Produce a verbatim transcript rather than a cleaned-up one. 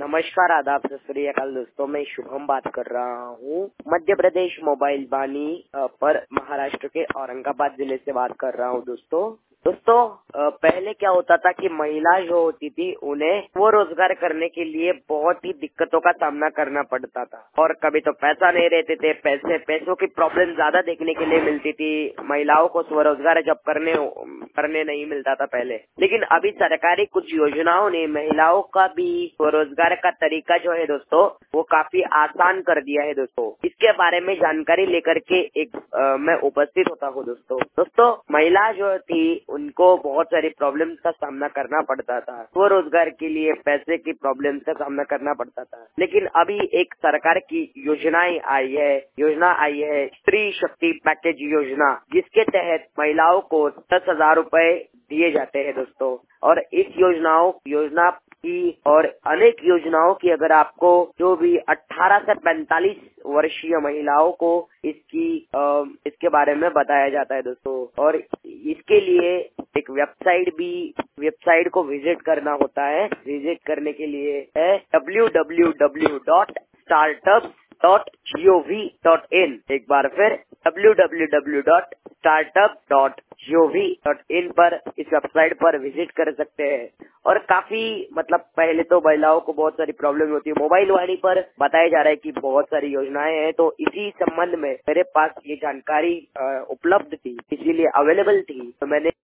नमस्कार, आदाब, सत श्री अकाल दोस्तों। मैं शुभम बात कर रहा हूँ। मध्य प्रदेश मोबाइल बानी पर महाराष्ट्र के औरंगाबाद जिले से बात कर रहा हूँ दोस्तों। दोस्तों पहले क्या होता था कि महिला जो होती थी उन्हें वो रोजगार करने के लिए बहुत ही दिक्कतों का सामना करना पड़ता था और कभी तो पैसा नहीं रहते थे, पैसे पैसों की प्रॉब्लम ज्यादा देखने के लिए मिलती थी। महिलाओं को स्वरोजगार जब करने करने नहीं मिलता था पहले, लेकिन अभी सरकारी कुछ योजनाओं ने महिलाओं का भी स्वरोजगार का तरीका जो है दोस्तों वो काफी आसान कर दिया है दोस्तों। इसके बारे में जानकारी लेकर के एक आ, मैं उपस्थित होता हूँ दोस्तों। दोस्तों महिला जो थी उनको बहुत सारी प्रॉब्लम्स का सामना करना पड़ता था, स्वरोजगार के लिए पैसे की प्रॉब्लम्स का सामना करना पड़ता था। लेकिन अभी एक सरकार की योजनाएं आई है योजना आई है स्त्री शक्ति पैकेज योजना, जिसके तहत महिलाओं को दस हजार रूपए दिए जाते हैं दोस्तों। और इस योजनाओं योजना की और अनेक योजनाओं की अगर आपको जो भी अठारह से पैंतालीस वर्षीय महिलाओं को इसकी आ, इसके बारे में बताया जाता है दोस्तों। और इसके लिए एक वेबसाइट भी वेबसाइट को विजिट करना होता है। विजिट करने के लिए है W W W dot startup dot G O V dot in. एक बार फिर W W W dot startup dot G O V dot in पर इस वेबसाइट पर विजिट कर सकते हैं। और काफी मतलब पहले तो महिलाओं को बहुत सारी प्रॉब्लम होती है, मोबाइल वाणी पर बताया जा रहा है कि बहुत सारी योजनाएं हैं। तो इसी संबंध में मेरे पास ये जानकारी उपलब्ध थी, इसीलिए अवेलेबल थी, तो मैंने